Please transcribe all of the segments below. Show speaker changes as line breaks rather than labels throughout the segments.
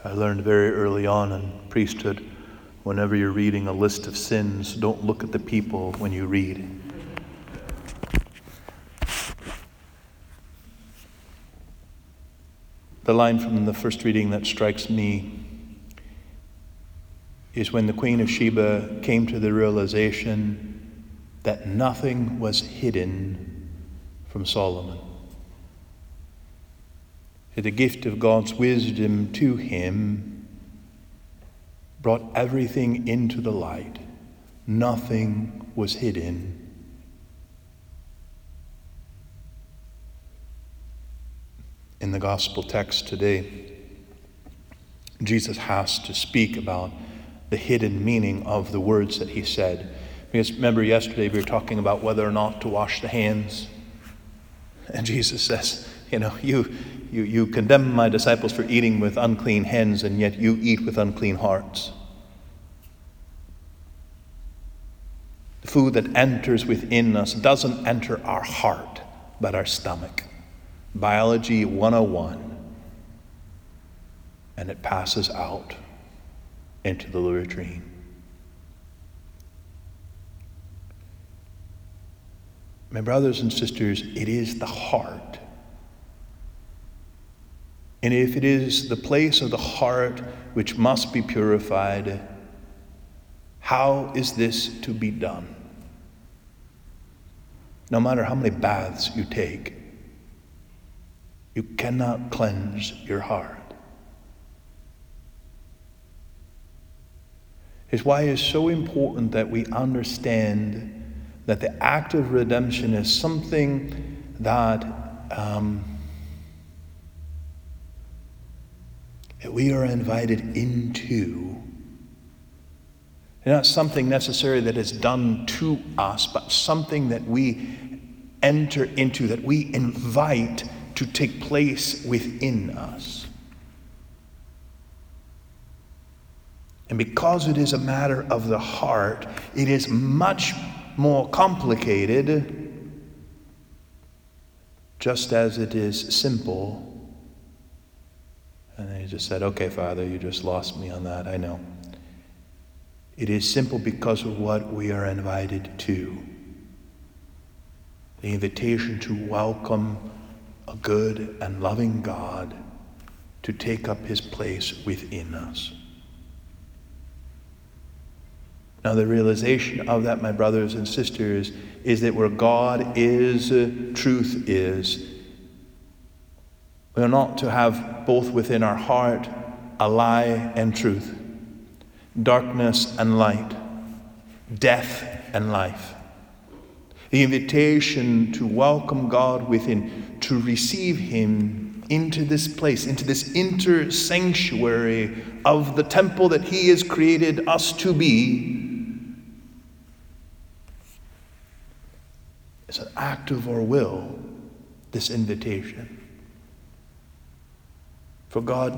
I learned very early on in priesthood, whenever you're reading a list of sins, don't look at the people when you read. The line from the first reading that strikes me is when the Queen of Sheba came to the realization that nothing was hidden from Solomon. The gift of God's wisdom to him brought everything into the light. Nothing was hidden. In the gospel text today, Jesus has to speak about the hidden meaning of the words that he said. Because remember yesterday we were talking about whether or not to wash the hands. And Jesus says, you condemn my disciples for eating with unclean hands, and yet you eat with unclean hearts. The food that enters within us doesn't enter our heart, but our stomach. Biology 101. And it passes out into the latrine. My brothers and sisters, it is the heart. And if it is the place of the heart which must be purified, how is this to be done? No matter how many baths you take, you cannot cleanse your heart. It's why it's so important that we understand that the act of redemption is something that we are invited into. Not something necessarily that is done to us, but something that we enter into, that we invite to take place within us. And because it is a matter of the heart, it is much more complicated, just as it is simple. And then he just said, okay, Father, you just lost me on that, I know. It is simple because of what we are invited to. The invitation to welcome a good and loving God to take up his place within us. Now, the realization of that, my brothers and sisters, is that where God is, truth is. We are not to have both within our heart a lie and truth, darkness and light, death and life. The invitation to welcome God within, to receive him into this place, into this inner sanctuary of the temple that he has created us to be, is an act of our will, this invitation. For God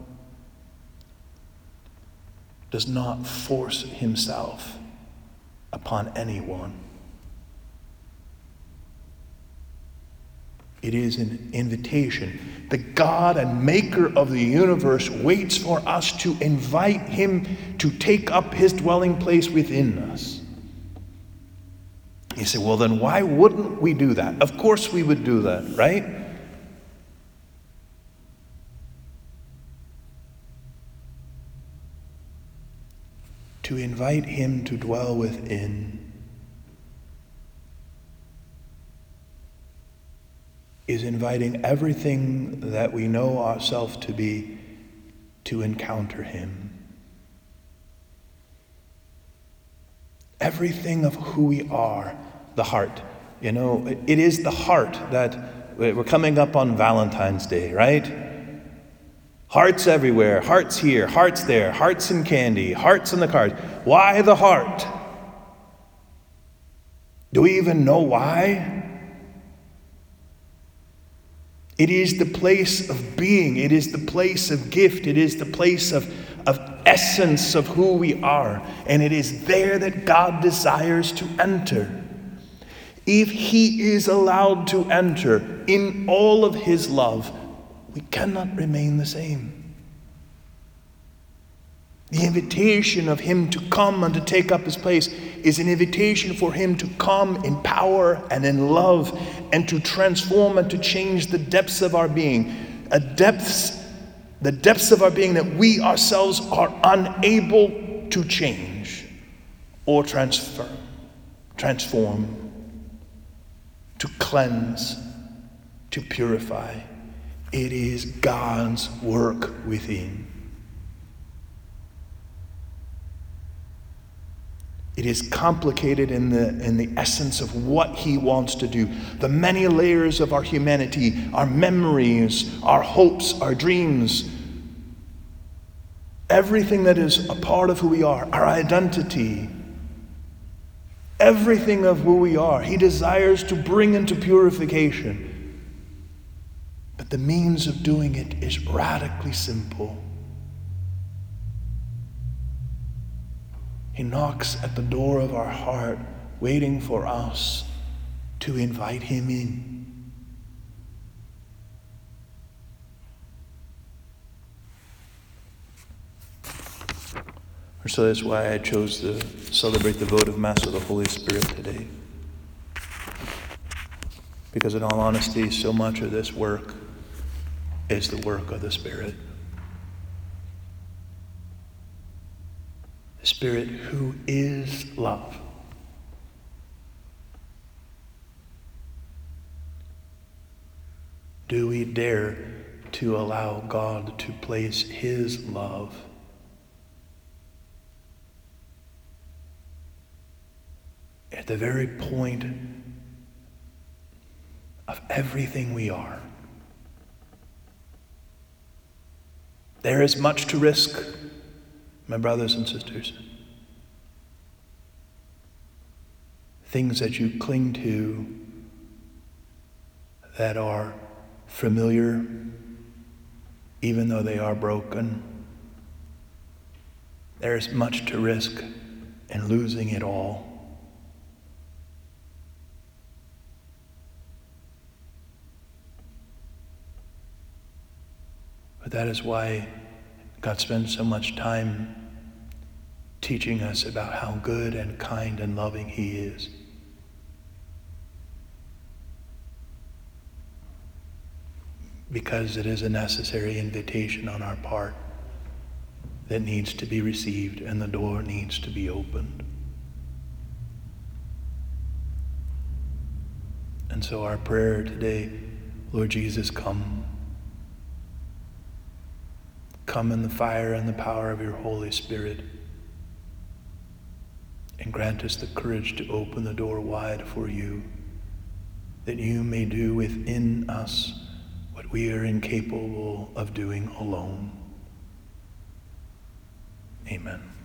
does not force himself upon anyone. It is an invitation. The God and maker of the universe waits for us to invite him to take up his dwelling place within us. You say, well, then why wouldn't we do that? Of course we would do that, right? To invite him to dwell within is inviting everything that we know ourselves to be to encounter him. Everything of who we are, the heart. It is the heart that we're coming up on Valentine's Day, right? Hearts everywhere, hearts here, hearts there, hearts in candy, hearts in the cards. Why the heart? Do we even know why? It is the place of being. It is the place of gift. It is the place of essence of who we are. And it is there that God desires to enter. If he is allowed to enter in all of his love, we cannot remain the same. The invitation of him to come and to take up his place is an invitation for him to come in power and in love and to transform and to change the depths of our being. The depths of our being that we ourselves are unable to change or transform, to cleanse, to purify. It is God's work within. It is complicated in the essence of what he wants to do. The many layers of our humanity, our memories, our hopes, our dreams, everything that is a part of who we are, our identity, everything of who we are, he desires to bring into purification. But the means of doing it is radically simple. He knocks at the door of our heart, waiting for us to invite him in. So that's why I chose to celebrate the votive Mass of the Holy Spirit today. Because in all honesty, so much of this work is the work of the Spirit. The Spirit who is love. Do we dare to allow God to place his love at the very point of everything we are? There is much to risk, my brothers and sisters. Things that you cling to that are familiar, even though they are broken. There is much to risk in losing it all. But that is why God spends so much time teaching us about how good and kind and loving he is. Because it is a necessary invitation on our part that needs to be received and the door needs to be opened. And so our prayer today, Lord Jesus, come. Come in the fire and the power of your Holy Spirit, and grant us the courage to open the door wide for you, that you may do within us what we are incapable of doing alone. Amen.